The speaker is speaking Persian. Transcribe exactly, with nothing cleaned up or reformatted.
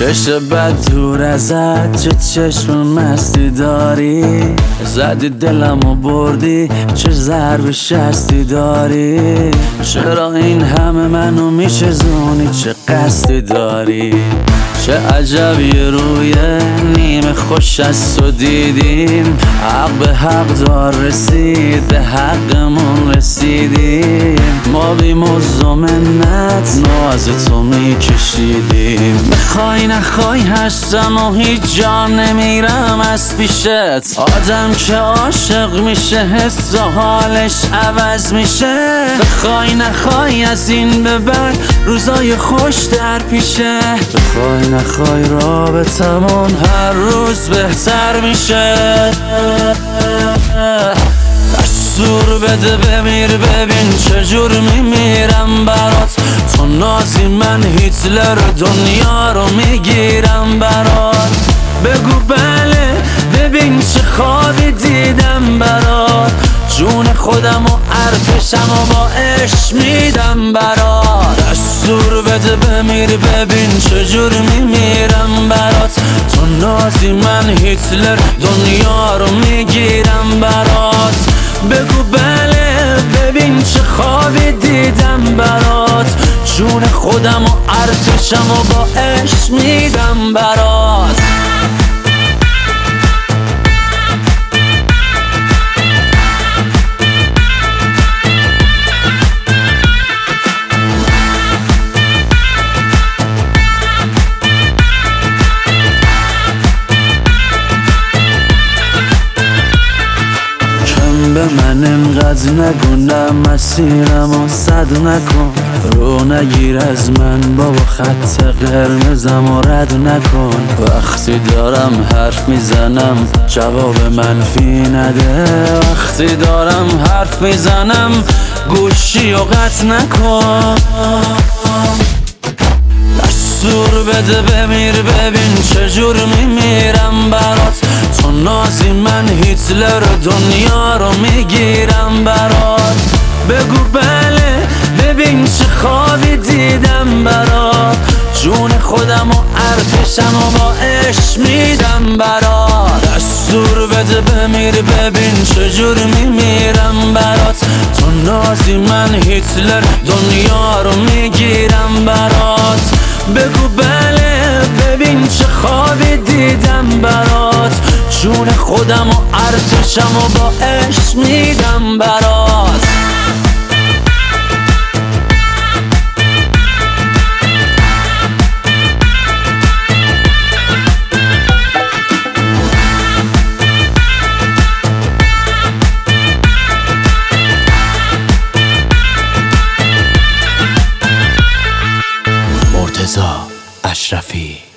بشه بد دور ازت، چه چشم مستی داری، زدی دلمو بردی، چه ضرب شستی داری. چرا این همه منو میشزونی، چه قصدی داری؟ چه عجب یه روی نیمه خوش از تو دیدیم، حق به حق دار رسید، به حقمون رسیدیم. ما بی مزد و منت ناز تو میکشیدیم. بخوای نخوای هستم و هیچ جا نمیرم از پیشت. آدم که عاشق میشه حس و حالش عوض میشه. بخوای نخوای از این به بعد روزای خوش در پیشه. بخوای نخوای رابطمون هر روز بهتر میشه. دستور بده بمیر، ببین چجور میمیرم برات. تو نازی من هیتلر دنیا رو میگیرم برات. بگو بله ببین چه خوابی دیدم برات. جون خودم و ارتشم و با عشق میدم برات. دستور بده بمیر، ببین چجور میمیرم برات. تو نازی من هیتلر دنیا رو میگیرم برات. بگو بله ببین چه خوابی دیدم برات. جون خودم و ارتشم و با عشق میدم برات. به من انقدر نگو، نه مسیرم و صد نکن. رو نگیر از من بابا، خط قرمزم و رد نکن. وقتی دارم حرف میزنم جواب منفی نده. وقتی دارم حرف میزنم گوشی و قطع نکن. دستور بده بمیر، ببین چجور میمیرم برات. تو نازی من هیتلر دنیا رو میگیرم برات. بگو بله ببین چه خوابی دیدم برات. جون خودم و ارتشم و با عشق میدم برات. دستور بده بمیر، ببین چجور میمیرم برات. تو نازی من هیتلر دنیا رو میگیرم برات. بگو بله ببین چه خوابی دیدم برات. جون خودم و ارتشم و با عشق میدم برات. مرتضی اشرفی.